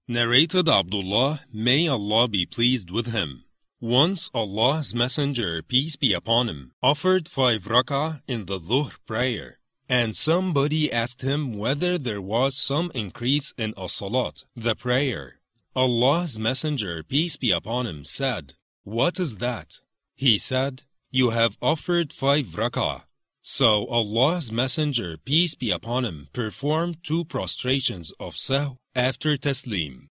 Narrated Abdullah, may Allah be pleased with him. Once Allah's Messenger, peace be upon him, offered 5 rak'ah in the Dhuhr prayer, and somebody asked him whether there was some increase in as-salat, the prayer. Allah's Messenger, peace be upon him, said, "What is that?" He said, "You have offered 5 rak'ah." So Allah's Messenger, peace be upon him, performed 2 prostrations of sahw after taslim.